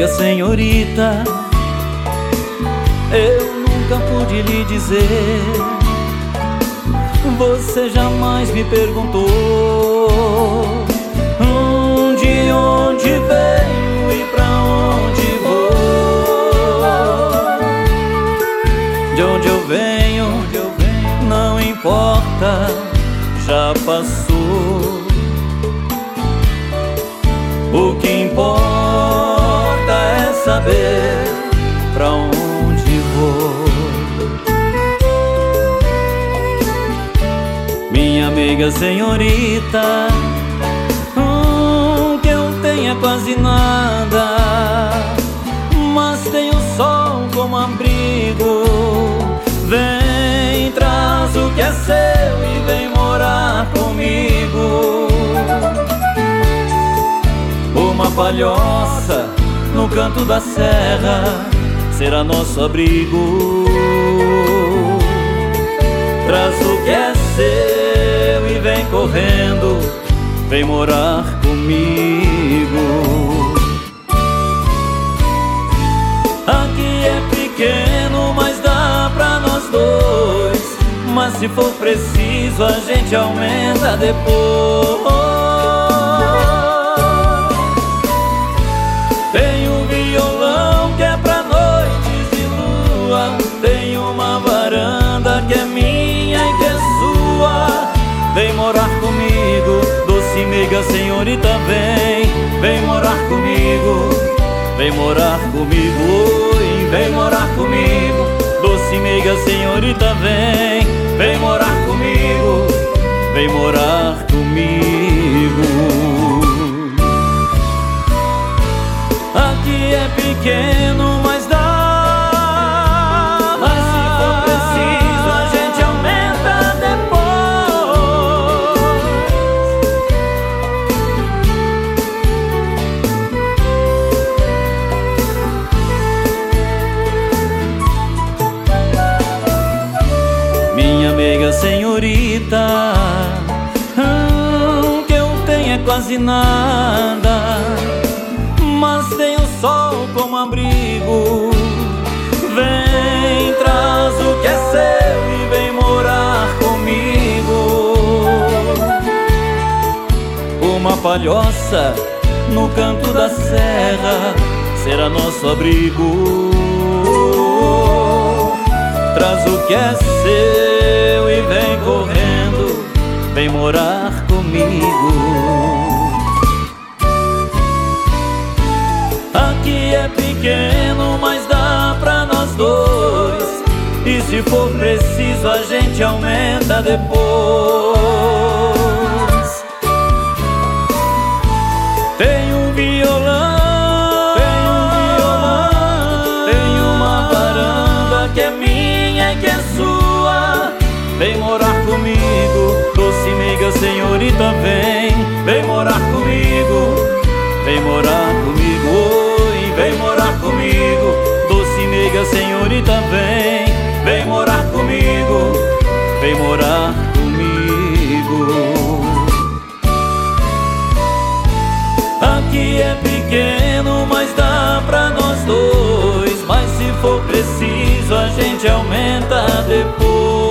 meiga senhorita, eu nunca pude lhe dizer. Você jamais me perguntou de onde venho e pra onde vou. De onde eu venho não importa, já passou. O que importa é saber pra onde vou. Minha amiga senhorita, que eu tenha quase nada, mas tenho sol como abrigo. Vem, traz o que é seu e vem morar comigo. Uma palhoça no canto da serra será nosso abrigo. Traz o que é seu e vem correndo, vem morar comigo. Aqui é pequeno, mas dá pra nós dois. Mas se for preciso, a gente aumenta depois. Tem um violão que é pra noites de lua, tem uma varanda que é minha e que é sua. Vem morar comigo, doce meiga senhorita, vem morar comigo. Vem morar comigo, oi, vem morar comigo. Doce meiga senhorita, vem morar comigo. Vem morar comigo. Aqui é pequeno, mas dá. Mas se for preciso, a gente aumenta depois. Minha amiga senhorita, que eu tenha quase nada, mas tenho sol como abrigo. Vem, traz o que é seu e vem morar comigo. Uma palhoça no canto da serra será nosso abrigo. Traz o que é seu e vem correndo, vem morar comigo. Aqui é pequeno, mas dá pra nós dois. E se for preciso, a gente aumenta depois. Tem um violão, tem uma varanda que é minha e que é sua. Vem morar comigo, doce meiga senhorita, vem morar comigo. Vem morar comigo, oi, vem morar comigo. Doce meiga senhorita, vem morar comigo. Vem morar comigo. Aqui é pequeno, mas dá pra nós dois. Mas se for preciso, a gente aumenta depois.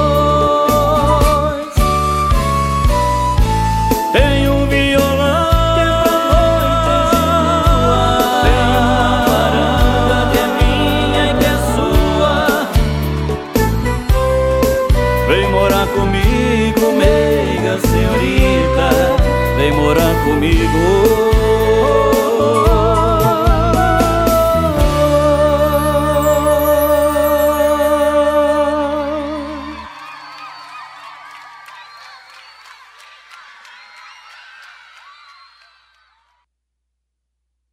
Tem um violão, vem morar comigo, meiga senhorita, vem morar comigo.